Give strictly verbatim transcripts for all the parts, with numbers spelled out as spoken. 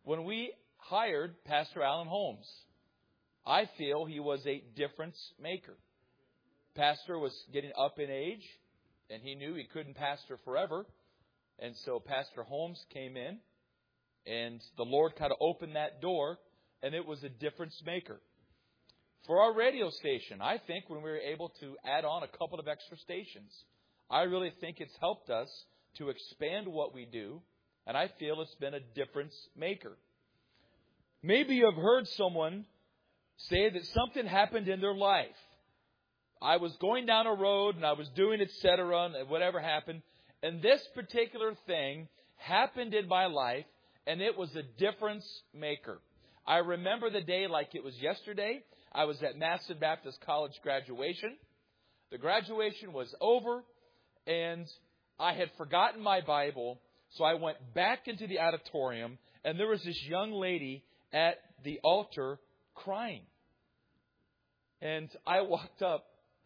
when we hired Pastor Alan Holmes, I feel he was a difference maker. Pastor was getting up in age, and he knew he couldn't pastor forever. And so Pastor Holmes came in, and the Lord kind of opened that door, and it was a difference maker. For our radio station, I think when we were able to add on a couple of extra stations, I really think it's helped us to expand what we do, and I feel it's been a difference maker. Maybe you have heard someone say that something happened in their life. I was going down a road and I was doing et cetera and whatever happened, and this particular thing happened in my life, and it was a difference maker. I remember the day like it was yesterday. I was at Madison Baptist College graduation. The graduation was over, and I had forgotten my Bible, so I went back into the auditorium, and there was this young lady at the altar crying. And I walked up.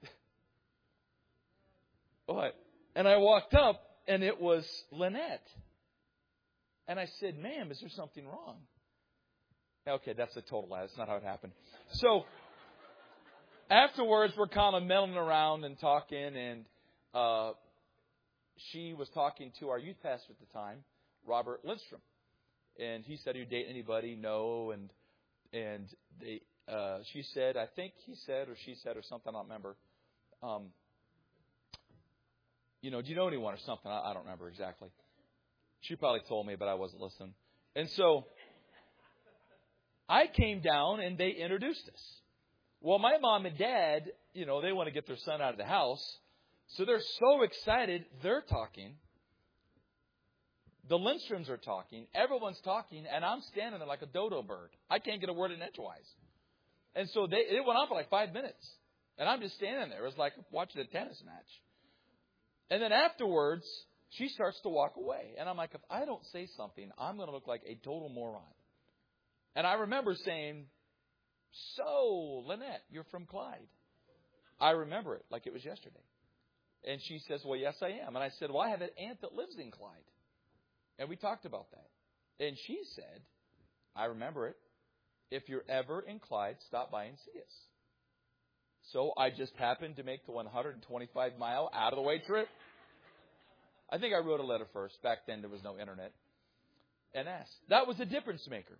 What? And I walked up, and it was Lynette. And I said, "Ma'am, is there something wrong?" Okay, that's a total lie. That's not how it happened. So afterwards, we're kind of milling around and talking, and uh, she was talking to our youth pastor at the time, Robert Lindstrom. And he said, "Do you date anybody?" No. And and they, uh, she said, I think he said or she said or something, I don't remember. Um, you know, do you know anyone or something? I, I don't remember exactly. She probably told me, but I wasn't listening. And so I came down and they introduced us. Well, my mom and dad, you know, they want to get their son out of the house. So they're so excited. They're talking. The Lindstroms are talking. Everyone's talking. And I'm standing there like a dodo bird. I can't get a word in edgewise. And so they, it went on for like five minutes. And I'm just standing there. It was like watching a tennis match. And then afterwards, she starts to walk away. And I'm like, if I don't say something, I'm going to look like a total moron. And I remember saying, "So, Lynette, you're from Clyde." I remember it like it was yesterday. And she says, "Well, yes, I am." And I said, "Well, I have an aunt that lives in Clyde." And we talked about that. And she said, "I remember it. If you're ever in Clyde, stop by and see us." So I just happened to make the one hundred twenty-five mile out of the way trip. I think I wrote a letter first. Back then there was no internet. And asked. That was a difference maker.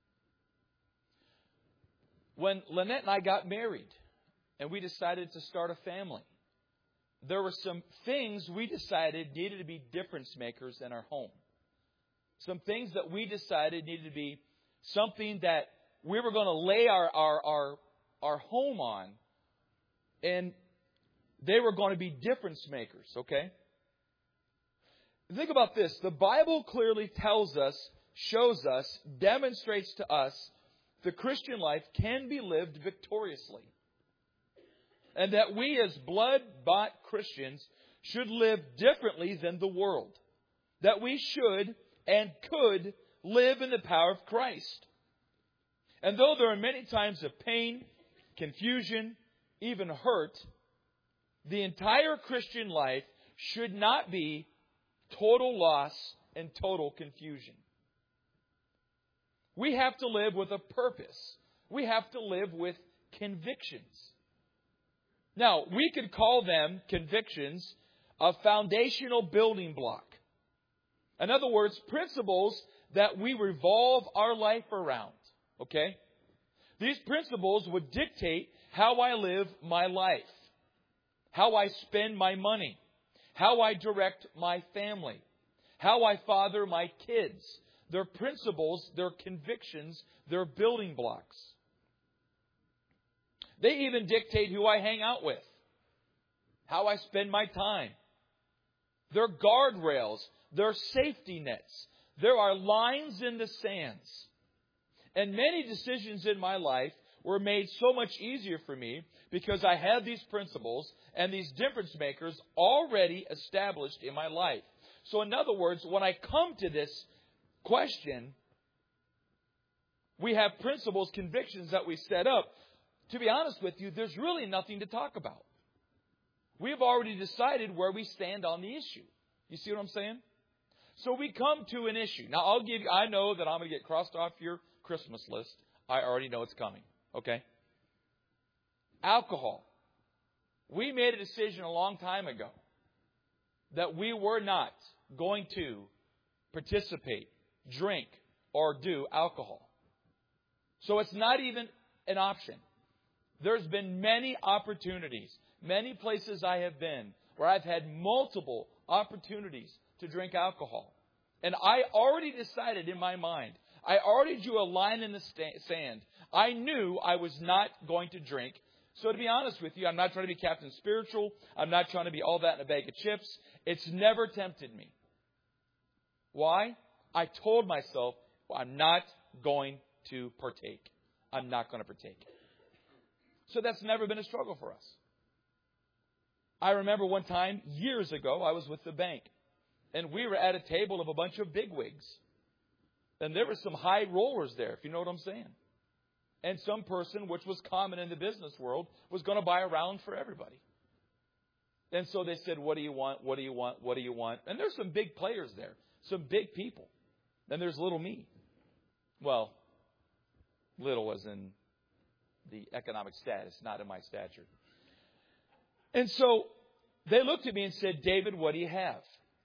When Lynette and I got married and we decided to start a family, there were some things we decided needed to be difference makers in our home. Some things that we decided needed to be something that we were going to lay our, our, our, our home on, and they were going to be difference makers, okay? Think about this. The Bible clearly tells us, shows us, demonstrates to us the Christian life can be lived victoriously. And that we as blood-bought Christians should live differently than the world. That we should and could live in the power of Christ. And though there are many times of pain, confusion, even hurt, the entire Christian life should not be total loss and total confusion. We have to live with a purpose. We have to live with convictions. Now, we could call them convictions a foundational building block. In other words, principles that we revolve our life around. Okay? These principles would dictate how I live my life, how I spend my money, how I direct my family, how I father my kids. They're principles, they're convictions, they're building blocks. They even dictate who I hang out with, how I spend my time. They're guardrails, they're safety nets. There are lines in the sands. And many decisions in my life were made so much easier for me because I had these principles and these difference makers already established in my life. So in other words, when I come to this question, we have principles, convictions that we set up. To be honest with you, there's really nothing to talk about. We've already decided where we stand on the issue. You see what I'm saying? So we come to an issue. Now, I'll give you, I know that I'm going to get crossed off your Christmas list. I already know it's coming. Okay? Alcohol. We made a decision a long time ago that we were not going to participate, drink, or do alcohol. So it's not even an option. There's been many opportunities, many places I have been where I've had multiple opportunities to drink alcohol. And I already decided in my mind, I already drew a line in the sand. I knew I was not going to drink. So to be honest with you, I'm not trying to be Captain Spiritual. I'm not trying to be all that in a bag of chips. It's never tempted me. Why? I told myself, well, I'm not going to partake. I'm not going to partake. So that's never been a struggle for us. I remember one time, years ago, I was with the bank. And we were at a table of a bunch of bigwigs. And there were some high rollers there, if you know what I'm saying. And some person, which was common in the business world, was going to buy a round for everybody. And so they said, what do you want? What do you want? What do you want? And there's some big players there. Some big people. Then there's little me. Well, little as in the economic status, not in my stature. And so they looked at me and said, David, what do you have?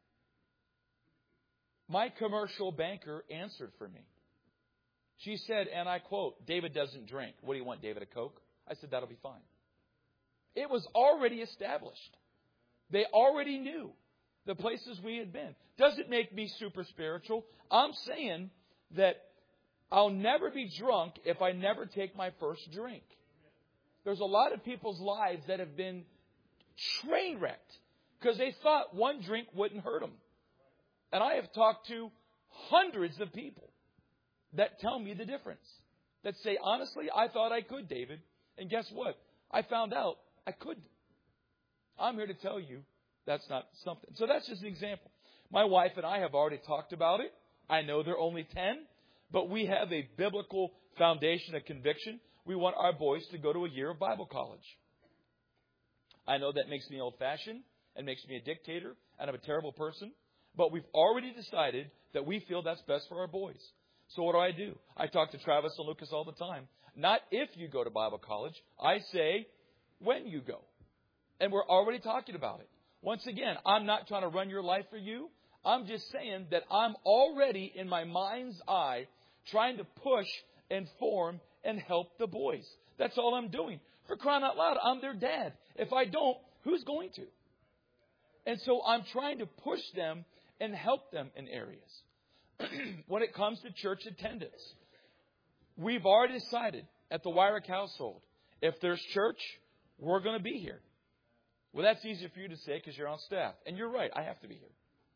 My commercial banker answered for me. She said, and I quote, David doesn't drink. What do you want, David, a Coke? I said, that'll be fine. It was already established. They already knew the places we had been. Doesn't make me super spiritual. I'm saying that I'll never be drunk if I never take my first drink. There's a lot of people's lives that have been train wrecked because they thought one drink wouldn't hurt them. And I have talked to hundreds of people that tell me the difference. That say, honestly, I thought I could, David. And guess what? I found out I couldn't. I'm here to tell you that's not something. So that's just an example. My wife and I have already talked about it. I know they're only ten, but we have a biblical foundation of conviction. We want our boys to go to a year of Bible college. I know that makes me old-fashioned and makes me a dictator and I'm a terrible person. But we've already decided that we feel that's best for our boys. So what do I do? I talk to Travis and Lucas all the time. Not if you go to Bible college. I say when you go. And we're already talking about it. Once again, I'm not trying to run your life for you. I'm just saying that I'm already in my mind's eye trying to push and form and help the boys. That's all I'm doing. For crying out loud, I'm their dad. If I don't, who's going to? And so I'm trying to push them and help them in areas. When it comes to church attendance, we've already decided at the Wyrick household, if there's church, we're going to be here. Well, that's easier for you to say because you're on staff. And you're right, I have to be here.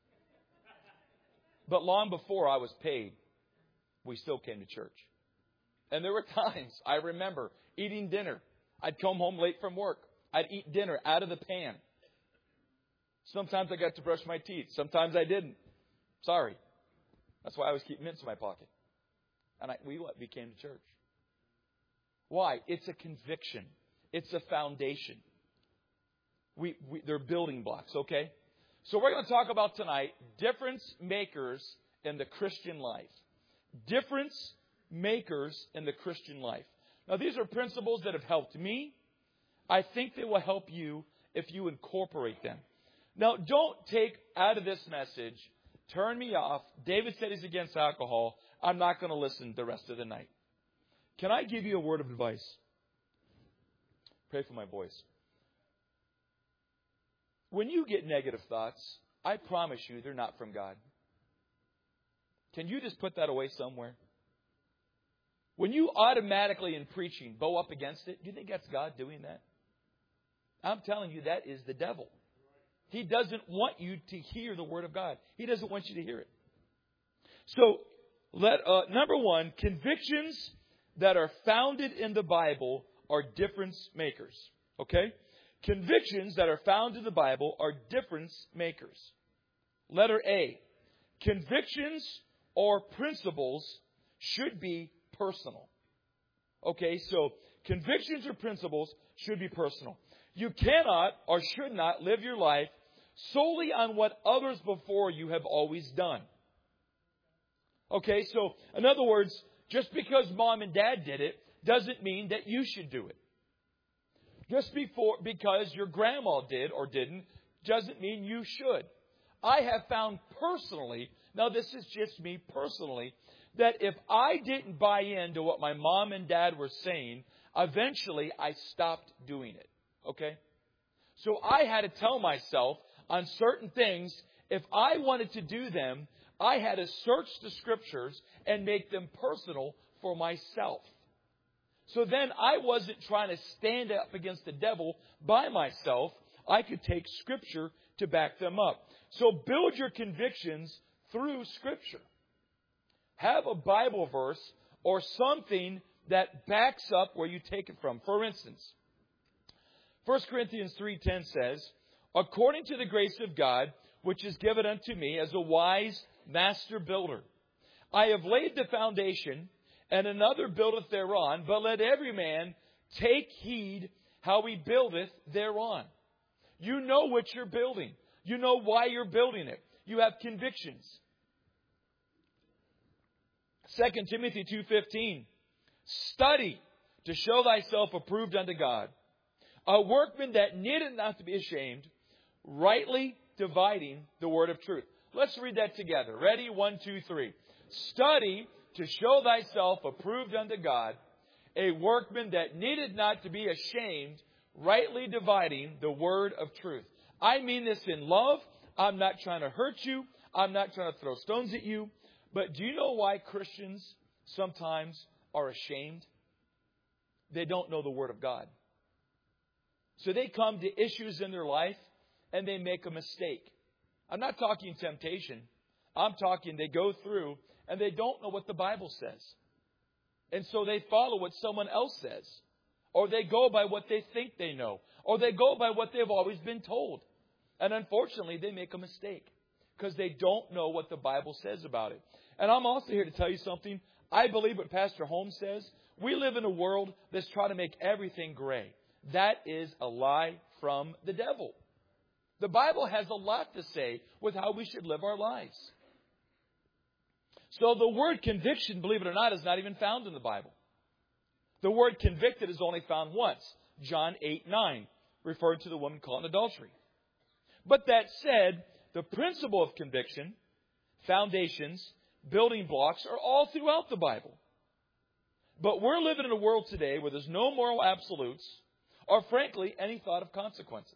But long before I was paid, we still came to church. And there were times, I remember, eating dinner. I'd come home late from work. I'd eat dinner out of the pan. Sometimes I got to brush my teeth. Sometimes I didn't. Sorry. That's why I always keep mints in my pocket. And I, we, we came to church. Why? It's a conviction. It's a foundation. We, we they're building blocks, okay? So we're going to talk about tonight difference makers in the Christian life. Difference makers in the Christian life. Now, these are principles that have helped me. I think they will help you if you incorporate them. Now, don't take out of this message, turn me off. David said he's against alcohol. I'm not going to listen the rest of the night. Can I give you a word of advice? Pray for my voice. When you get negative thoughts, I promise you they're not from God. Can you just put that away somewhere? When you automatically in preaching bow up against it, do you think that's God doing that? I'm telling you, that is the devil. He doesn't want you to hear the Word of God. He doesn't want you to hear it. So, let uh, number one, convictions that are founded in the Bible are difference makers. Okay? Convictions that are found in the Bible are difference makers. Letter A, convictions or principles should be personal. Okay, so convictions or principles should be personal. You cannot or should not live your life solely on what others before you have always done. Okay, so in other words, just because mom and dad did it doesn't mean that you should do it. Just before, because your grandma did or didn't doesn't mean you should. I have found personally, now this is just me personally, that if I didn't buy into what my mom and dad were saying, eventually I stopped doing it. Okay? So I had to tell myself on certain things, if I wanted to do them, I had to search the Scriptures and make them personal for myself. So then I wasn't trying to stand up against the devil by myself. I could take Scripture to back them up. So build your convictions through Scripture. Have a Bible verse or something that backs up where you take it from. For instance, First Corinthians three ten says, according to the grace of God, which is given unto me as a wise master builder, I have laid the foundation, and another buildeth thereon, but let every man take heed how he buildeth thereon. You know what you're building. You know why you're building it. You have convictions. Second Timothy two fifteen, study to show thyself approved unto God, a workman that needeth not to be ashamed, rightly dividing the word of truth. Let's read that together. Ready? One, two, three. Study to show thyself approved unto God, a workman that needeth not to be ashamed, rightly dividing the word of truth. I mean this in love. I'm not trying to hurt you. I'm not trying to throw stones at you. But do you know why Christians sometimes are ashamed? They don't know the Word of God. So they come to issues in their life and they make a mistake. I'm not talking temptation. I'm talking they go through and they don't know what the Bible says. And so they follow what someone else says. Or they go by what they think they know. Or they go by what they've always been told. And unfortunately, they make a mistake. Because they don't know what the Bible says about it. And I'm also here to tell you something. I believe what Pastor Holmes says. We live in a world that's trying to make everything gray. That is a lie from the devil. The Bible has a lot to say with how we should live our lives. So the word conviction, believe it or not, is not even found in the Bible. The word convicted is only found once. John eight nine, referring to the woman caught in adultery. But that said, the principle of conviction, foundations, building blocks are all throughout the Bible. But we're living in a world today where there's no moral absolutes or, frankly, any thought of consequences.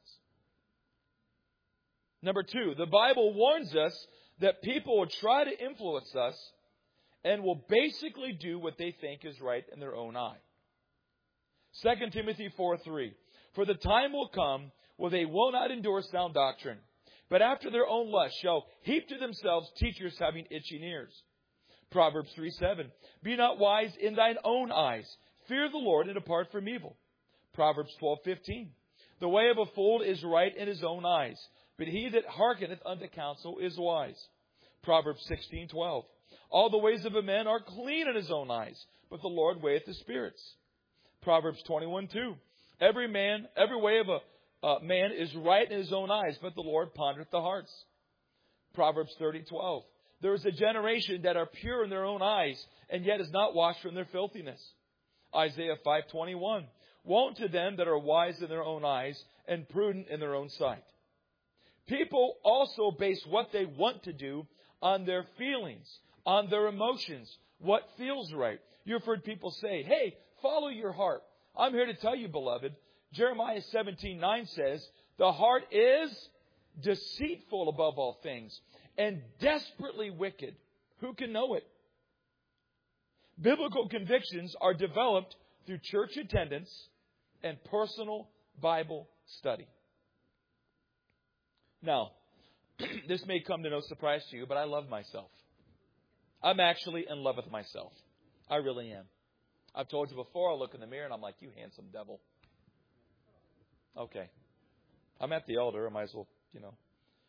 Number two, the Bible warns us that people will try to influence us and will basically do what they think is right in their own eye. Second Timothy four three, for the time will come where they will not endure sound doctrine, but after their own lust shall heap to themselves teachers having itching ears. Proverbs three seven, be not wise in thine own eyes. Fear the Lord and depart from evil. Proverbs twelve fifteen, the way of a fool is right in his own eyes, but he that hearkeneth unto counsel is wise. Proverbs sixteen twelve, all the ways of a man are clean in his own eyes, but the Lord weigheth the spirits. Proverbs twenty-one two, every man, every way of a Uh, man is right in his own eyes, but the Lord pondereth the hearts. Proverbs thirty twelve. There is a generation that are pure in their own eyes, and yet is not washed from their filthiness. Isaiah five twenty-one. Woe to them that are wise in their own eyes, and prudent in their own sight. People also base what they want to do on their feelings, on their emotions, what feels right. You've heard people say, hey, follow your heart. I'm here to tell you, beloved, Jeremiah seventeen nine says, the heart is deceitful above all things and desperately wicked. Who can know it? Biblical convictions are developed through church attendance and personal Bible study. Now, this may come to no surprise to you, but I love myself. I'm actually in love with myself. I really am. I've told you before, I look in the mirror and I'm like, you handsome devil. Okay. I'm at the altar. I might as well, you know.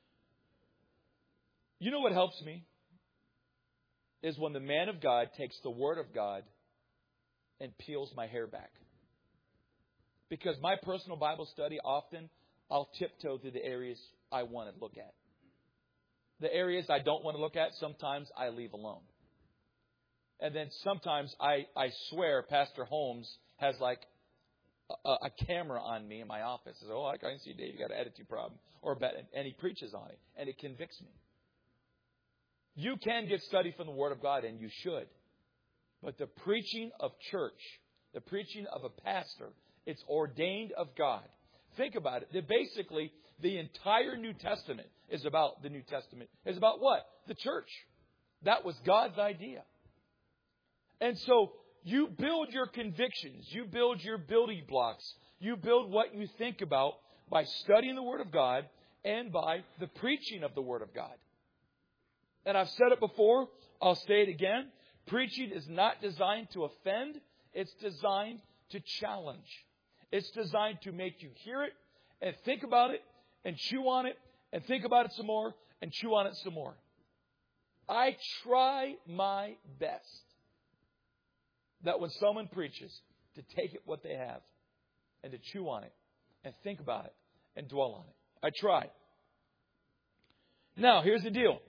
You know what helps me? Is when the man of God takes the Word of God and peels my hair back. Because my personal Bible study, often I'll tiptoe through the areas I want to look at. The areas I don't want to look at, sometimes I leave alone. And then sometimes I, I swear Pastor Holmes has like a, a camera on me in my office. Says, oh, I can see Dave, you got an attitude problem. Or and he preaches on it, and it convicts me. You can get study from the Word of God, and you should. But the preaching of church, the preaching of a pastor, it's ordained of God. Think about it. That basically, the entire New Testament is about the New Testament. Is about what? The church. That was God's idea. And so, you build your convictions. You build your building blocks. You build what you think about by studying the Word of God and by the preaching of the Word of God. And I've said it before. I'll say it again. Preaching is not designed to offend. It's designed to challenge. It's designed to make you hear it and think about it and chew on it and think about it some more and chew on it some more. I try my best that when someone preaches, to take it what they have and to chew on it and think about it and dwell on it. I try. Now, here's the deal.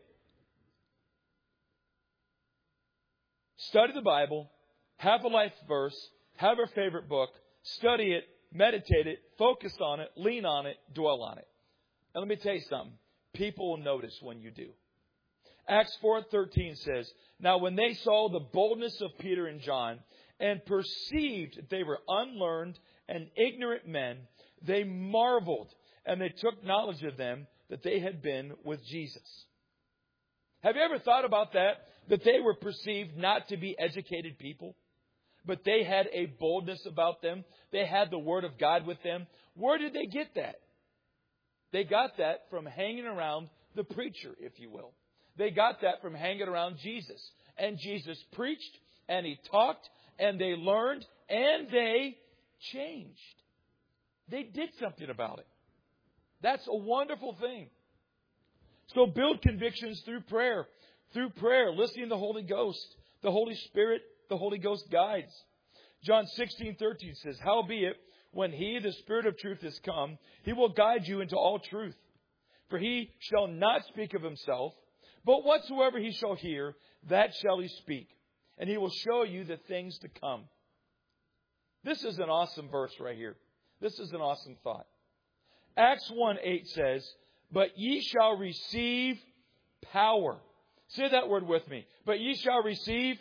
Study the Bible, have a life verse, have a favorite book, study it, meditate it, focus on it, lean on it, dwell on it. And let me tell you something. People will notice when you do. Acts four thirteen says, now when they saw the boldness of Peter and John and perceived that they were unlearned and ignorant men, they marveled and they took knowledge of them that they had been with Jesus. Have you ever thought about that? That they were perceived not to be educated people, but they had a boldness about them. They had the Word of God with them. Where did they get that? They got that from hanging around the preacher, if you will. They got that from hanging around Jesus. And Jesus preached, and He talked, and they learned, and they changed. They did something about it. That's a wonderful thing. So build convictions through prayer. Through prayer, listening to the Holy Ghost. The Holy Spirit, the Holy Ghost guides. John sixteen thirteen says, howbeit, when He, the Spirit of truth, is come, He will guide you into all truth. For He shall not speak of Himself, but whatsoever He shall hear, that shall He speak. And He will show you the things to come. This is an awesome verse right here. This is an awesome thought. Acts one eight says, but ye shall receive power. Say that word with me. But ye shall receive.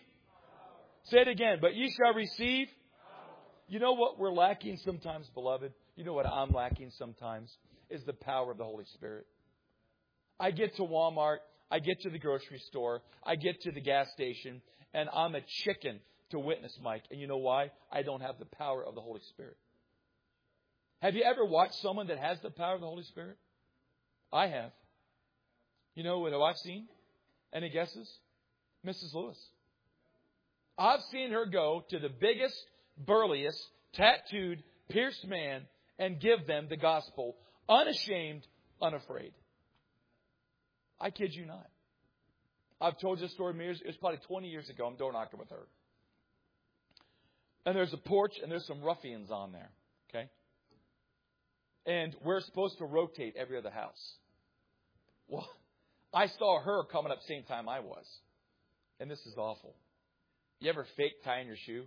Say it again. But ye shall receive. You know what we're lacking sometimes, beloved? You know what I'm lacking sometimes? Is the power of the Holy Spirit. I get to Walmart. I get to the grocery store. I get to the gas station. And I'm a chicken to witness, Mike. And you know why? I don't have the power of the Holy Spirit. Have you ever watched someone that has the power of the Holy Spirit? I have. You know what I've seen? Any guesses? Missus Lewis. I've seen her go to the biggest, burliest, tattooed, pierced man and give them the gospel, unashamed, unafraid. I kid you not. I've told this story years. It was probably twenty years ago. I'm door knocking with her. And there's a porch and there's some ruffians on there. Okay? And we're supposed to rotate every other house. Well, I saw her coming up same time I was. And this is awful. You ever fake tying your shoe?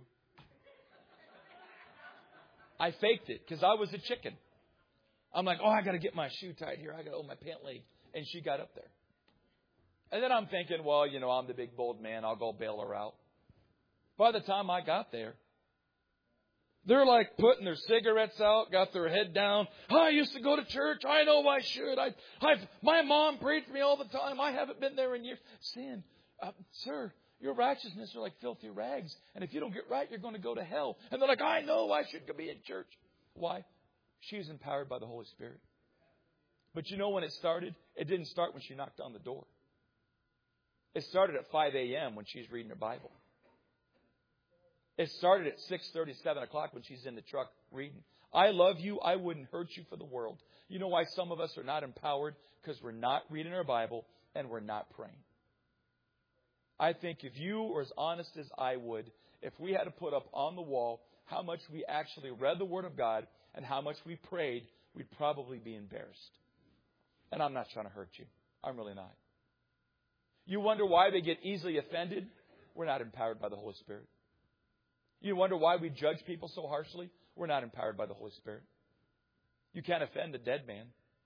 I faked it because I was a chicken. I'm like, oh, I got to get my shoe tied here. I got to hold my pant leg. And she got up there. And then I'm thinking, well, you know, I'm the big bold man. I'll go bail her out. By the time I got there, they're like putting their cigarettes out, got their head down. Oh, I used to go to church. I know I should. I, I've, my mom prayed for me all the time. I haven't been there in years. Sin, uh, sir, your righteousness are like filthy rags. And if you don't get right, you're going to go to hell. And they're like, I know I should be in church. Why? She's empowered by the Holy Spirit. But you know when it started? It didn't start when she knocked on the door. It started at five a.m. when she's reading her Bible. It started at six thirty, seven o'clock when she's in the truck reading. I love you. I wouldn't hurt you for the world. You know why some of us are not empowered? Because we're not reading our Bible and we're not praying. I think if you were as honest as I would, if we had to put up on the wall how much we actually read the Word of God and how much we prayed, we'd probably be embarrassed. And I'm not trying to hurt you. I'm really not. You wonder why they get easily offended? We're not empowered by the Holy Spirit. You wonder why we judge people so harshly? We're not empowered by the Holy Spirit. You can't offend a dead man.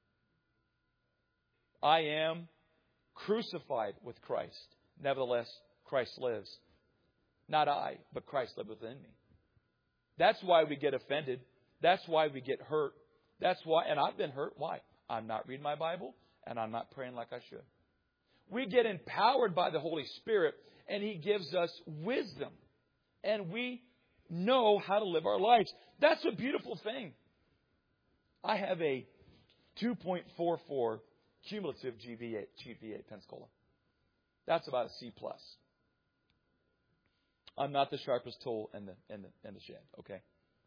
I am crucified with Christ. Nevertheless, Christ lives. Not I, but Christ lives within me. That's why we get offended. That's why we get hurt. That's why, and I've been hurt. Why? I'm not reading my Bible, and I'm not praying like I should. We get empowered by the Holy Spirit, and He gives us wisdom. And we know how to live our lives. That's a beautiful thing. I have a two point four four cumulative G V A, G V A Pensacola. That's about a C plus. I'm not the sharpest tool in the in the in the shed, okay?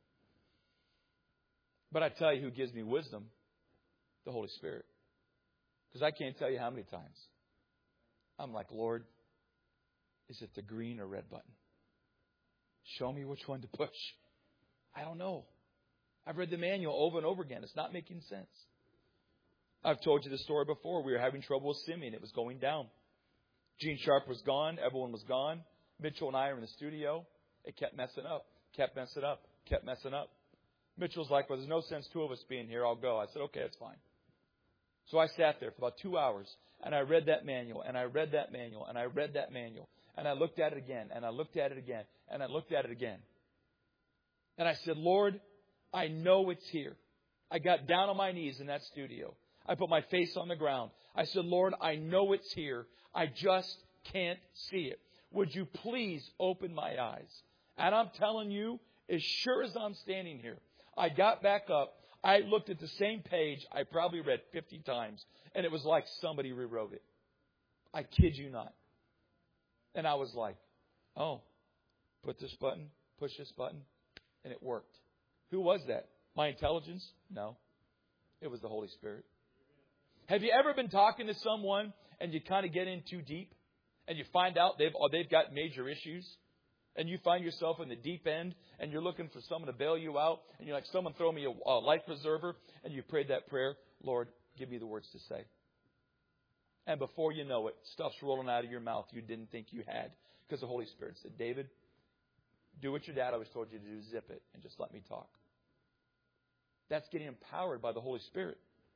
But I tell you who gives me wisdom, the Holy Spirit. Because I can't tell you how many times I'm like, Lord, is it the green or red button? Show me which one to push. I don't know. I've read the manual over and over again. It's not making sense. I've told you the story before. We were having trouble with Simeon. It was going down. Gene Sharp was gone. Everyone was gone. Mitchell and I are in the studio. It kept messing up. Kept messing up. Kept messing up. Mitchell's like, well, there's no sense two of us being here. I'll go. I said, okay, that's fine. So I sat there for about two hours, and I read that manual, and I read that manual, and I read that manual. And I looked at it again, and I looked at it again, and I looked at it again. And I said, Lord, I know it's here. I got down on my knees in that studio. I put my face on the ground. I said, Lord, I know it's here. I just can't see it. Would you please open my eyes? And I'm telling you, as sure as I'm standing here, I got back up. I looked at the same page I probably read fifty times, and it was like somebody rewrote it. I kid you not. And I was like, oh, put this button, push this button, and it worked. Who was that? My intelligence? No. It was the Holy Spirit. Have you ever been talking to someone and you kind of get in too deep and you find out they've they've got major issues and you find yourself in the deep end and you're looking for someone to bail you out and you're like, someone throw me a, a life preserver, and you prayed that prayer, Lord, give me the words to say. And before you know it, stuff's rolling out of your mouth you didn't think you had, because the Holy Spirit said, David, do what your dad always told you to do, zip it, and just let me talk. That's getting empowered by the Holy Spirit.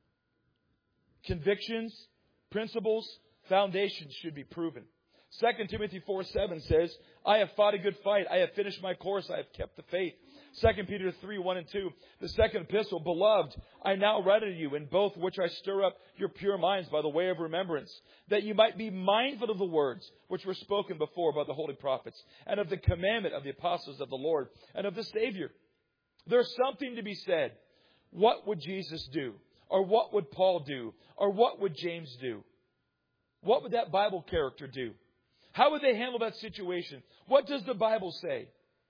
Convictions, principles, foundations should be proven. Second Timothy four seven says, I have fought a good fight. I have finished my course. I have kept the faith. Second Peter three one and two, the second epistle, beloved, I now write unto you, in both which I stir up your pure minds by the way of remembrance, that you might be mindful of the words which were spoken before by the holy prophets, and of the commandment of the apostles of the Lord, and of the Savior. There's something to be said. What would Jesus do? Or what would Paul do? Or what would James do? What would that Bible character do? How would they handle that situation? What does the Bible say?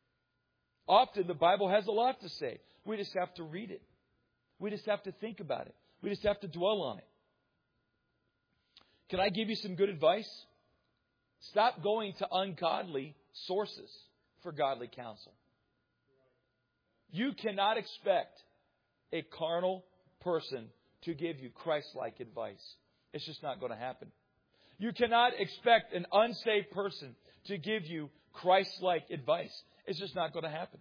Often the Bible has a lot to say. We just have to read it. We just have to think about it. We just have to dwell on it. Can I give you some good advice? Stop going to ungodly sources for godly counsel. You cannot expect a carnal person to give you Christ-like advice. It's just not going to happen. You cannot expect an unsaved person to give you Christ-like advice. It's just not going to happen.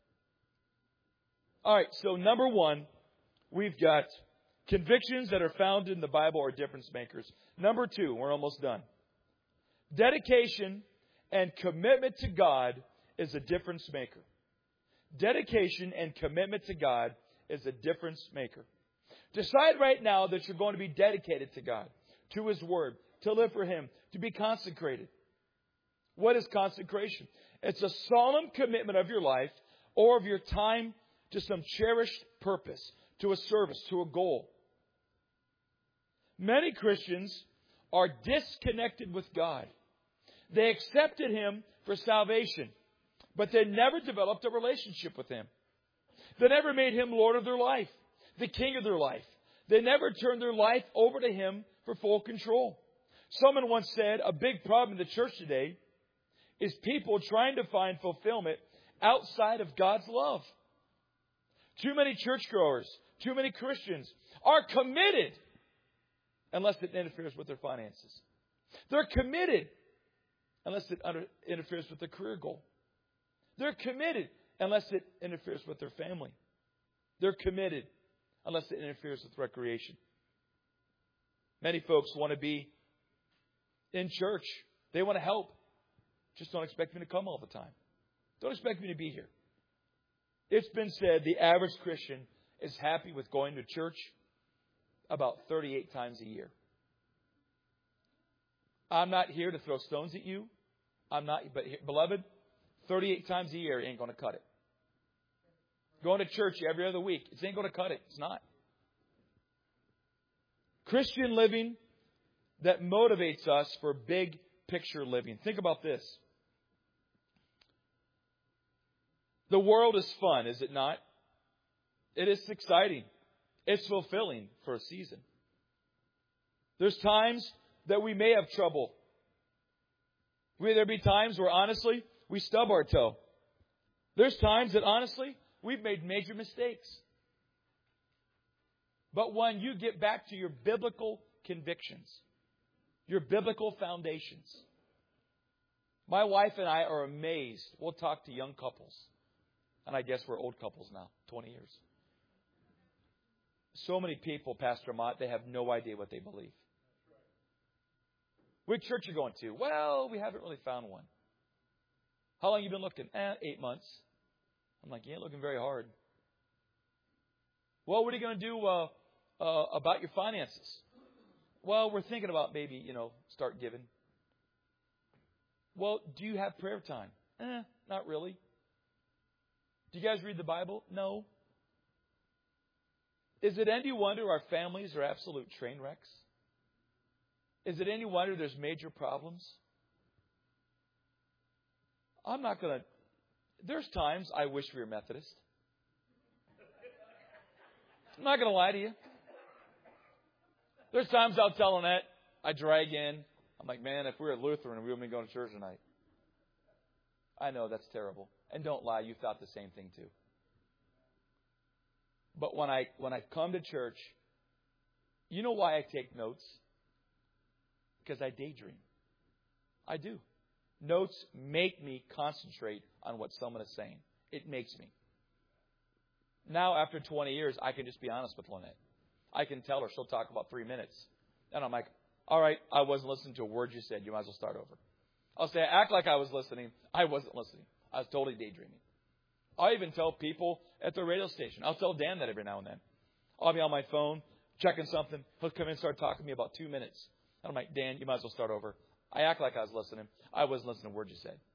All right, so number one, we've got convictions that are found in the Bible are difference makers. Number two, we're almost done. Dedication and commitment to God is a difference maker. Dedication and commitment to God is a difference maker. Decide right now that you're going to be dedicated to God, to His Word, to live for Him, to be consecrated. What is consecration? It's a solemn commitment of your life or of your time to some cherished purpose, to a service, to a goal. Many Christians are disconnected with God. They accepted Him for salvation, but they never developed a relationship with Him. They never made Him Lord of their life, the King of their life. They never turned their life over to Him for full control. Someone once said, a big problem in the church today is people trying to find fulfillment outside of God's love. Too many churchgoers, too many Christians are committed unless it interferes with their finances. They're committed unless it under, interferes with their career goal. They're committed unless it interferes with their family. They're committed unless it interferes with recreation. Many folks want to be in church. They want to help. Just don't expect me to come all the time. Don't expect me to be here. It's been said the average Christian is happy with going to church about thirty-eight times a year. I'm not here to throw stones at you. I'm not, but beloved, thirty-eight times a year ain't going to cut it. Going to church every other week, it ain't going to cut it. It's not. Christian living that motivates us for big picture living. Think about this. The world is fun, is it not? It is exciting. It's fulfilling for a season. There's times that we may have trouble. Will there be times where, honestly, we stub our toe? There's times that, honestly, we've made major mistakes. But when you get back to your biblical convictions, your biblical foundations, my wife and I are amazed. We'll talk to young couples. And I guess we're old couples now, twenty years. So many people, Pastor Mott, they have no idea what they believe. Which church are you going to? Well, we haven't really found one. How long have you been looking? Eh, eight months. I'm like, you ain't looking very hard. Well, what are you going to do uh, uh, about your finances? Well, we're thinking about maybe, you know, start giving. Well, do you have prayer time? Eh, not really. Do you guys read the Bible? No. Is it any wonder our families are absolute train wrecks? Is it any wonder there's major problems? I'm not going to... There's times I wish we were Methodist. I'm not going to lie to you. There's times I'll tell Annette, I drag in. I'm like, man, if we were Lutheran, we wouldn't be going to church tonight. I know that's terrible. And don't lie, you thought the same thing too. But when I when I come to church, you know why I take notes? Because I daydream. I do. Notes make me concentrate on what someone is saying. It makes me. Now, after twenty years, I can just be honest with Lynette. I can tell her, she'll talk about three minutes. And I'm like, all right, I wasn't listening to a word you said. You might as well start over. I'll say, act like I was listening. I wasn't listening. I was totally daydreaming. I even tell people at the radio station. I'll tell Dan that every now and then. I'll be on my phone, checking something. He'll come in and start talking to me about two minutes. And I'm like, Dan, you might as well start over. I act like I was listening. I wasn't listening to a word you said.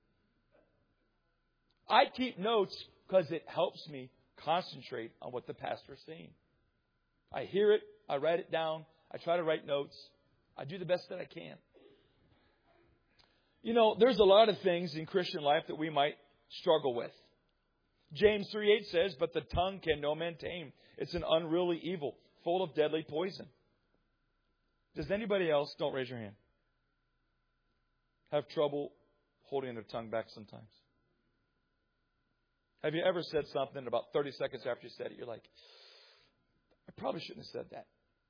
I keep notes because it helps me concentrate on what the pastor is saying. I hear it. I write it down. I try to write notes. I do the best that I can. You know, there's a lot of things in Christian life that we might struggle with. James three eight says, but the tongue can no man tame. It's an unruly evil, full of deadly poison. Does anybody else, don't raise your hand, have trouble holding their tongue back sometimes? Have you ever said something about thirty seconds after you said it, you're like, I probably shouldn't have said that.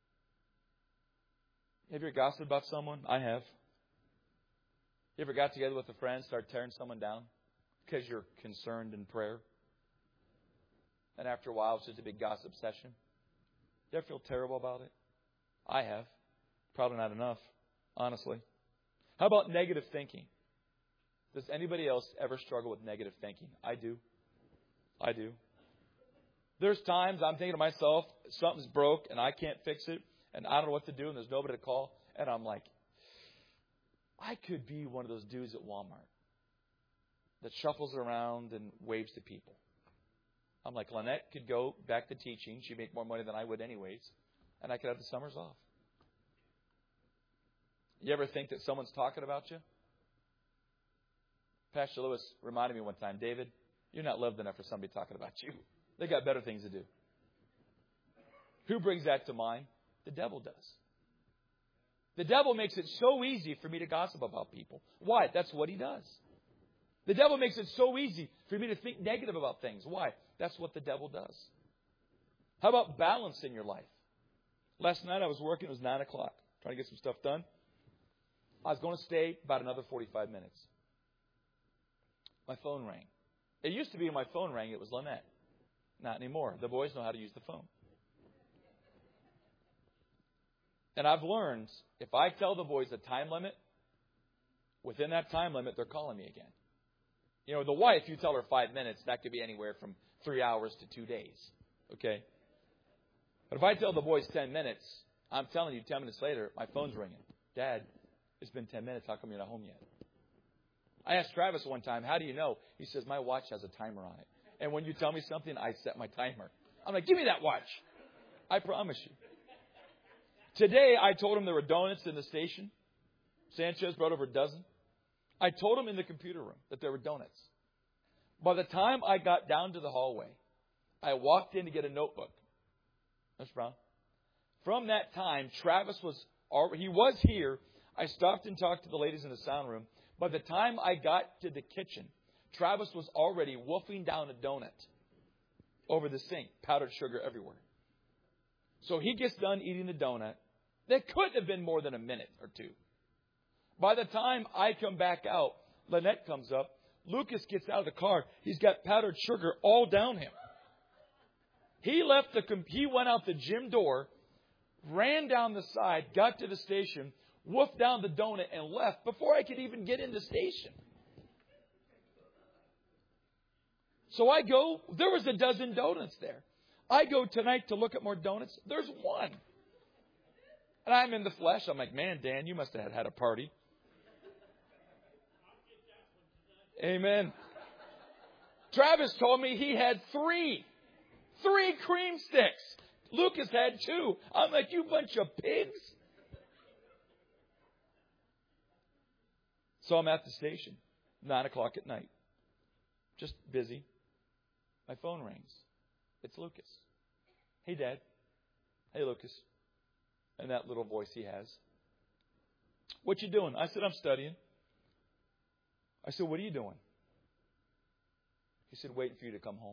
Have you ever gossiped about someone? I have. You ever got together with a friend, start tearing someone down because you're concerned in prayer? And after a while, it's just a big gossip session. You ever feel terrible about it? I have. Probably not enough, honestly. How about negative thinking? Does anybody else ever struggle with negative thinking? I do. I do. There's times I'm thinking to myself, something's broke and I can't fix it, and I don't know what to do, and there's nobody to call, and I'm like, I could be one of those dudes at Walmart that shuffles around and waves to people. I'm like, Lynette could go back to teaching. She'd make more money than I would anyways. And I could have the summers off. You ever think that someone's talking about you? Pastor Lewis reminded me one time, David, you're not loved enough for somebody talking about you. They got better things to do. Who brings that to mind? The devil does. The devil makes it so easy for me to gossip about people. Why? That's what he does. The devil makes it so easy for me to think negative about things. Why? That's what the devil does. How about balance in your life? Last night I was working. It was nine o'clock. trying to get some stuff done. I was going to stay about another forty-five minutes. My phone rang. It used to be when my phone rang, it was Lynette. Not anymore. The boys know how to use the phone. And I've learned, if I tell the boys a time limit, within that time limit, they're calling me again. You know, the wife, you tell her five minutes, that could be anywhere from three hours to two days. Okay? But if I tell the boys ten minutes, I'm telling you, ten minutes later, my phone's ringing. Dad, it's been ten minutes. How come you're not home yet? I asked Travis one time, how do you know? He says, my watch has a timer on it. And when you tell me something, I set my timer. I'm like, give me that watch. I promise you. Today, I told him there were donuts in the station. Sanchez brought over a dozen. I told him in the computer room that there were donuts. By the time I got down to the hallway, I walked in to get a notebook. Mister Brown. From that time, Travis was already, he was here. I stopped and talked to the ladies in the sound room. By the time I got to the kitchen, Travis was already wolfing down a donut over the sink, powdered sugar everywhere. So he gets done eating the donut. That couldn't have been more than a minute or two. By the time I come back out, Lynette comes up. Lucas gets out of the car. He's got powdered sugar all down him. He left the, he went out the gym door, ran down the side, got to the station, woofed down the donut and left before I could even get in the station. So I go, there was a dozen donuts there. I go tonight to look at more donuts. There's one. And I'm in the flesh. I'm like, man, Dan, you must have had a party. Amen. Travis told me he had three. Three cream sticks. Lucas had two. I'm like, you bunch of pigs. So I'm at the station. Nine o'clock at night. Just busy. My phone rings. It's Lucas. Hey, Dad. Hey, Lucas. And that little voice he has. What you doing? I said, I'm studying. I said, what are you doing? He said, waiting for you to come home.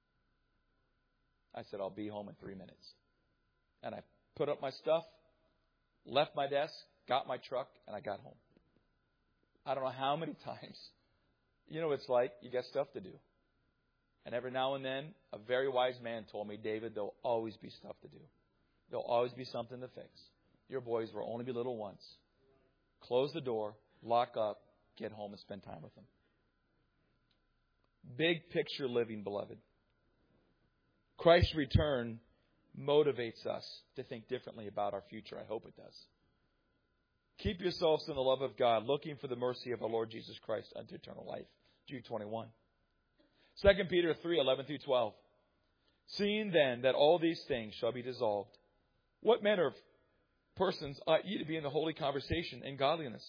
I said, I'll be home in three minutes. And I put up my stuff, left my desk, got my truck, and I got home. I don't know how many times. You know what it's like? You got stuff to do. And every now and then, a very wise man told me, David, there'll always be stuff to do. There'll always be something to fix. Your boys will only be little once. Close the door, lock up, get home and spend time with them. Big picture living, beloved. Christ's return motivates us to think differently about our future. I hope it does. Keep yourselves in the love of God, looking for the mercy of our Lord Jesus Christ unto eternal life. Jude twenty-one. Second Peter three, eleven through twelve. Seeing then that all these things shall be dissolved, what manner of persons ought ye to be in the holy conversation and godliness?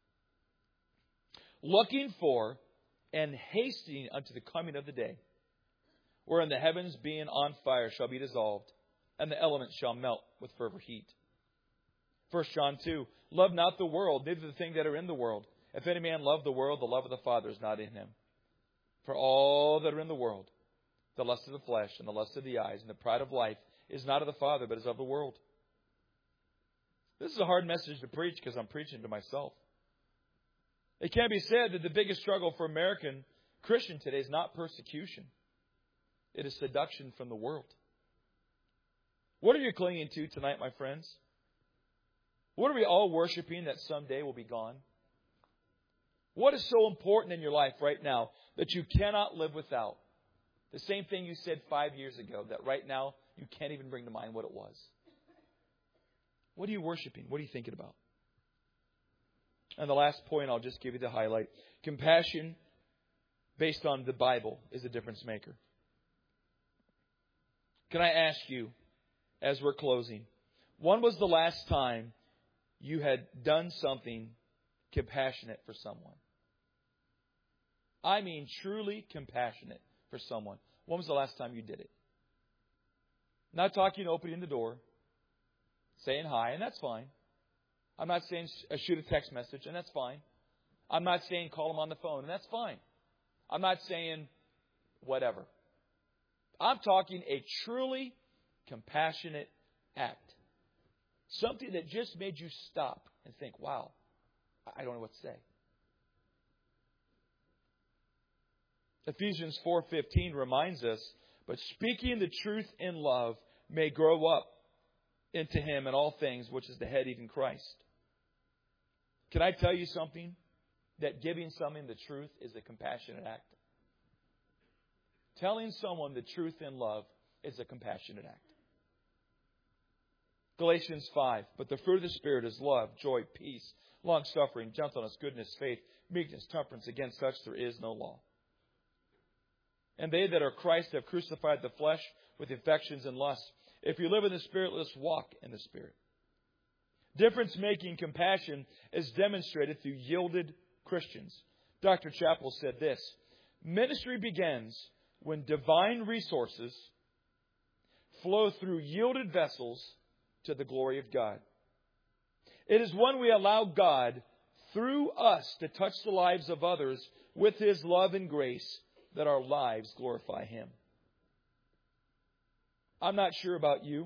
Looking for and hastening unto the coming of the day, wherein the heavens being on fire shall be dissolved, and the elements shall melt with fervent heat. First John two, love not the world, neither the things that are in the world. If any man love the world, the love of the Father is not in him. For all that are in the world, the lust of the flesh and the lust of the eyes and the pride of life is not of the Father, but is of the world. This is a hard message to preach because I'm preaching to myself. It can be said that the biggest struggle for American Christian today is not persecution. It is seduction from the world. What are you clinging to tonight, my friends? What are we all worshiping that someday will be gone? What is so important in your life right now that you cannot live without? The same thing you said five years ago that right now you can't even bring to mind what it was. What are you worshiping? What are you thinking about? And the last point I'll just give you the highlight. Compassion based on the Bible is a difference maker. Can I ask you, as we're closing, when was the last time you had done something compassionate for someone? I mean truly compassionate for someone. When was the last time you did it? Not talking opening the door, saying hi, and that's fine. I'm not saying shoot a text message, and that's fine. I'm not saying call them on the phone, and that's fine. I'm not saying whatever. I'm talking a truly compassionate act. Something that just made you stop and think, wow, I don't know what to say. Ephesians four fifteen reminds us, but speaking the truth in love may grow up into Him in all things, which is the head, even Christ. Can I tell you something? That giving someone the truth is a compassionate act. Telling someone the truth in love is a compassionate act. Galatians five, but the fruit of the Spirit is love, joy, peace, long-suffering, gentleness, goodness, faith, meekness, temperance. Against such there is no law. And they that are Christ have crucified the flesh with affections and lusts. If you live in the Spirit, let us walk in the Spirit. Difference-making compassion is demonstrated through yielded Christians. Doctor Chappell said this, ministry begins when divine resources flow through yielded vessels to the glory of God. It is when we allow God through us to touch the lives of others with His love and grace that our lives glorify Him. I'm not sure about you,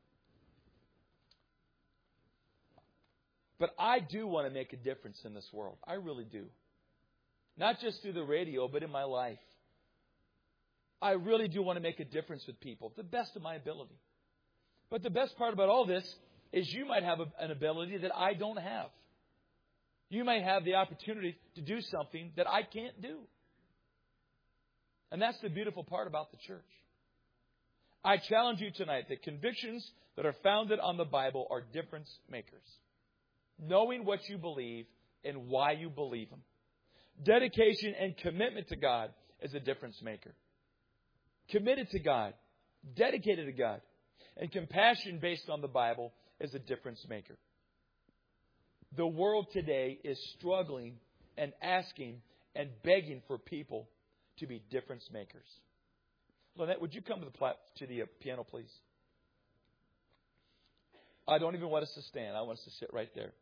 but I do want to make a difference in this world. I really do. Not just through the radio, but in my life. I really do want to make a difference with people, to the best of my ability. But the best part about all this is you might have a, an ability that I don't have. You might have the opportunity to do something that I can't do. And that's the beautiful part about the church. I challenge you tonight that convictions that are founded on the Bible are difference makers. Knowing what you believe and why you believe them. Dedication and commitment to God is a difference maker. Committed to God, dedicated to God, and compassion based on the Bible is a difference maker. The world today is struggling and asking and begging for people to be difference makers. Lynette, would you come to the plat- to the piano, please? I don't even want us to stand. I want us to sit right there.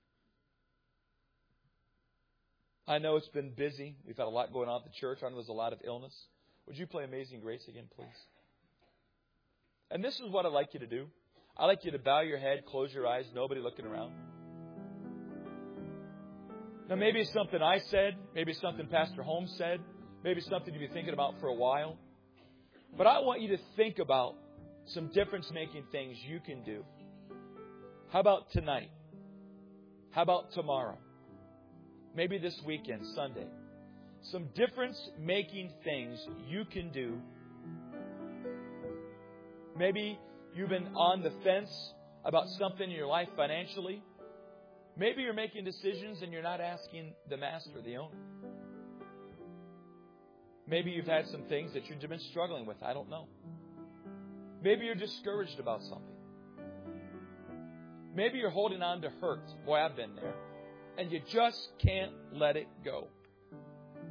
I know it's been busy. We've had a lot going on at the church. I know there's a lot of illness. Would you play Amazing Grace again, please? And this is what I'd like you to do. I'd like you to bow your head, close your eyes, nobody looking around. Now, maybe it's something I said. Maybe it's something Pastor Holmes said. Maybe it's something you've been thinking about for a while. But I want you to think about some difference-making things you can do. How about tonight? How about tomorrow? Maybe this weekend, Sunday. Some difference-making things you can do. Maybe you've been on the fence about something in your life financially. Maybe you're making decisions and you're not asking the master, the owner. Maybe you've had some things that you've been struggling with. I don't know. Maybe you're discouraged about something. Maybe you're holding on to hurt. Boy, I've been there. And you just can't let it go.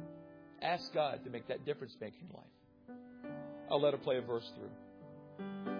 Ask God to make that difference making life. I'll let her play a verse through.